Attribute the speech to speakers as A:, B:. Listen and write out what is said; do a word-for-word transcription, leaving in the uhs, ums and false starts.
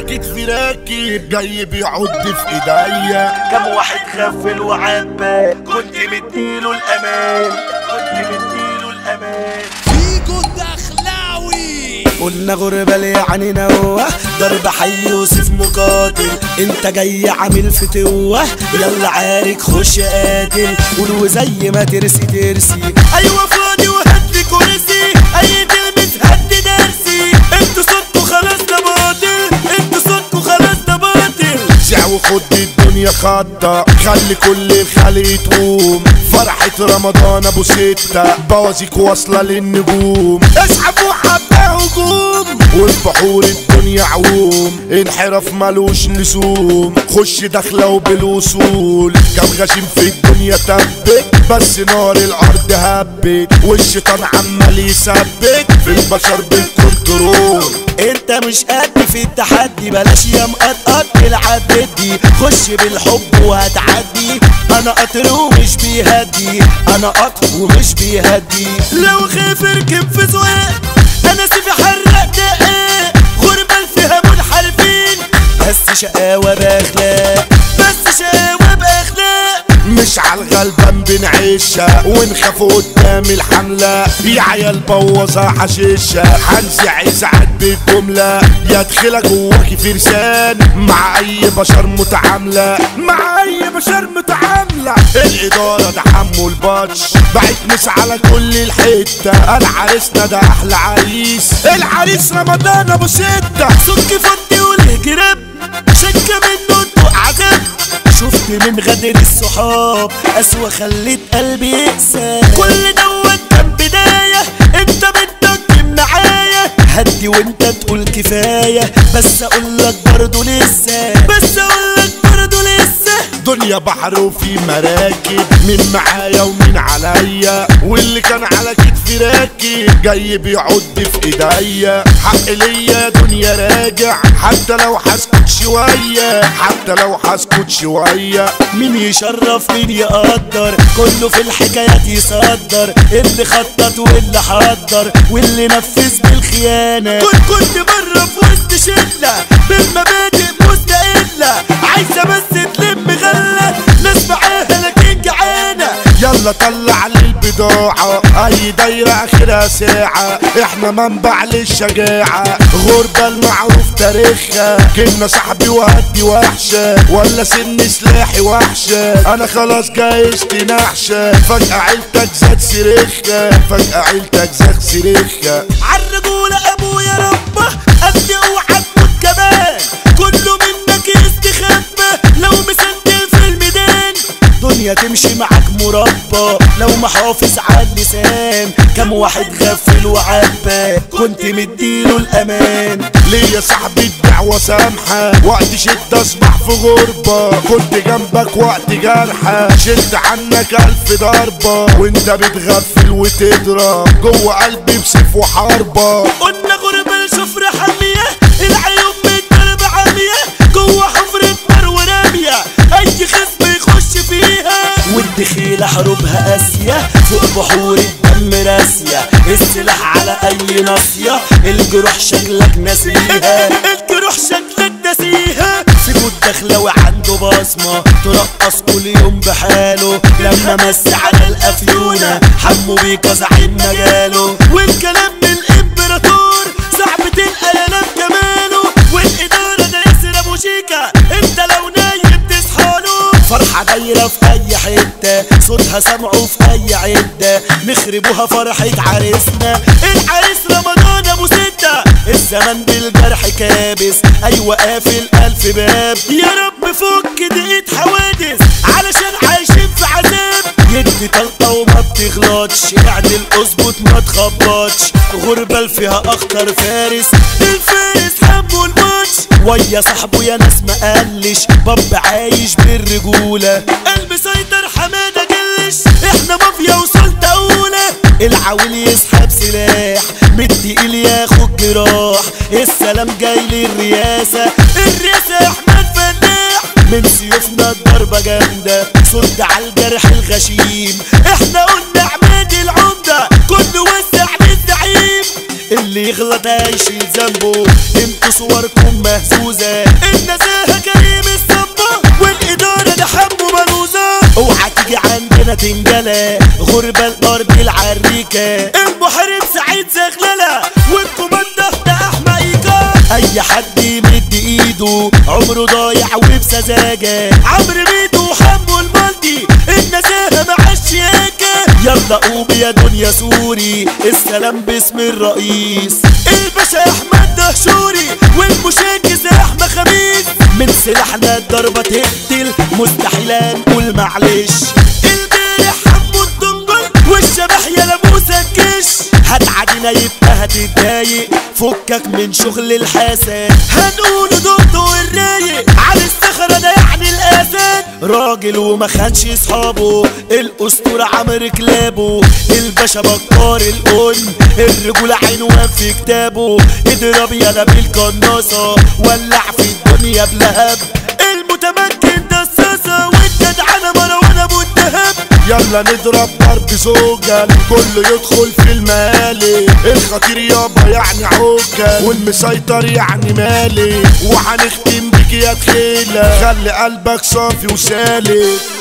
A: كتفي راكب جاي بيعض في ايديا.
B: كم واحد غفل وعبى كنت مديله الامان، كنت مديله الامان.
C: فيجو الدخلاوي
D: قلنا غربال يعني نوه ضرب حي يوسف مقاتل. انت جاي عامل فتوه يلا عارك خش قاتل. قول زي ما ترسي ترسي
B: ايوه فاضي وهدي كرسي اي كلمة هد درسي. انتوا صوتكوا خلاص ده باطل، انتوا صوتكوا خلاص ده باطل.
A: شع وخد الدنيا خطة خلي كل الخلق تقوم. فرحة رمضان ابو ستة بوازيك واصلة للنجوم. اسحبوا حبة هجوم والبحور الدنيا عوم. انحراف ملوش لزوم خش داخلة وبالوصول. كم غشيم في الدنيا تبت بس نار الارض هبت. والشيطان عمال يثبت في البشر بالكنترول.
D: انت مش قد في التحدي بلاش يا مقطقط تلعب بدي. خش بالحب وهتعدي انا قطر ومش بيهدي، انا قطر ومش بيهدي.
B: لو خايف اركب في سواق انا سيفي حرق دقاق. غربة فيها منحرفين
D: بس شقاوة باخلاق،
B: بس شقاوة باخلاق.
A: مش عالغلبان بنعيشها ونخاف قدام الحملة. يا عيال بوظة حشيشة هنزع ساعات بالجملة. يا دخلة جواكي فرسان مع اي بشر متعاملة، مع اي بشر متعاملة. الادارة ده حمو البطش بعت مس على كل الحتة. انا عريسنا ده احلى عريس، العريس رمضان ابو ستة.
B: سك فضي والهجرب شكة منه انتو عذاب.
D: شفت من غدر الصحاب أسوأ خلت قلبي يقسى.
B: كل دوت كان بداية انت بدك معايا.
D: هدي وانت تقول كفاية بس اقولك برضو لسه،
B: بس اقولك برضو لسه.
A: دنيا بحر وفي مراكب مين معايا ومين عليا. واللي كان على كتفي راكب جاي بيعض في ايديا. حق ليا دنيا راجع حتى لو هسكت شوية، حتى لو هسكت شوية.
D: مين يشرف مين يقدر كله في الحكايات يصدر. اللي خطط واللي حضر واللي نفذ بالخيانة.
B: كنت كنت بره في وسط شلة بالمبادئ مستقلة. عايزة بس تلم غلة ناس معاها لكن جعانة.
A: يلا طلع للبضاعة اي دايرة اخرها ساعة. احنا منبع للشجاعة غربة المعروف تاريخها. كنا صاحبي وهدي وحشة ولا سن سلاحي وحشة. انا خلاص جايزتي نحشة فجأة عيلتك زاد سريخها، فجأة عيلتك زاد سريخها.
B: عالرجولة ابويا ربه قد اوعى تموت كمان. كله منك يستخبى لو مسنت في الميدان.
D: دنيا تمشي معاك مربى لو محافظ على اللسان. كم واحد غفل وعبى كنت مديله الامان.
A: ليه يا صاحبي الدعوة سامحة وقت شدة اصبح في غربة. كنت جنبك وقت جرحة شلت عنك الف ضربة. وانت بتغفل وتضرب جوه قلبي بسيف وحربة.
B: قلنا غربة الشفرة حامية العيون بالدرب عامية. جوه حفرة نار ورامية اي خصم يخش فيها.
D: والدخيلة حروبها قاسية فوق بحور الدم راسية. السلاح على اي ناصية الجروح شكلك ناسيها،
B: الجروح شكلك ناسيها.
D: سيبوا الدخلاوي عنده بصمة ترقص كل يوم بحاله. لما مس على الافيونة حمو بيكا زعيم مجاله.
B: والكلام من الامبراطور صعب تلقى ينام جماله. والادارة ده ياسر ابو شيكا انت لو نايم تصحاله.
D: فرحة دايرة في اي حتة صوتها سمعه في اي عدة. نخربوها فرحة عريسنا
B: العريس رمضان ابو ستة.
D: الزمن بالجرح كابس ايوه قافل الف باب.
B: يا رب فك دقيقة حوادث علشان عايشين في عذاب.
D: يدي طلقة وما بتغلطش اعدل اظبط ما تخبطش. غربة فيها اخطر فارس
B: الفارس حبه الماتش.
D: ويا صاحبه يا ناس ما قالش باب عايش بالرجولة.
B: قلب سيطر حمادة جلش احنا مافيا وسلطة اولى.
D: العويل يسحب سلاح بالتقيل ياخد جراح. السلام جاي للرياسة،
B: الرئاسة احمد فلاح.
D: من سيوفنا الضربة جامدة صد على الجرح الغشيم.
B: احنا قلنا عماد العمدة كله وسع للزعيم.
D: اللي يغلط هيشيل ذنبه انتوا صوركم مهزوزة. سالكة غربة الارض العريكة.
B: المحارب سعيد زغللة والكوماندا ده احميكا.
D: اي حد يمد ايده عمره ضايع وبسذاجة.
B: عمرو ميدو وحمو المالدي النزاهة مع الشياكة.
D: يلا قوم يا دنيا سوري السلام باسم الرئيس.
B: الباشا احمد دهشوري والمشاكس احمد خميس.
D: من سلاحنا الضربة تقتل مستحيل نقول معلش.
B: البارح حمو الدنجل والشبح يا لموسى الكش.
D: هتعدينا يبقى هتتضايق فكك من شغل الحسد.
B: هنقول دوتو الرايق على الصخرة ده يعني الاسد.
D: راجل وما خانش اصحابه الاسطورة عمرو كلابه. الباشا بكار القن الرجولة عنوان في كتابه. اضرب يالا بالقناصة ولع في الدنيا بلهب.
B: المتمكن ده الساسة والجدعنة مروان ابو الدهب.
A: يلا نضرب ضرب زوجل كله يدخل في المالي. الخطير يابا يعني عوكل والمسيطر يعني مالي. وهنختم بك يا تخيلة خلي قلبك صافي وسالك.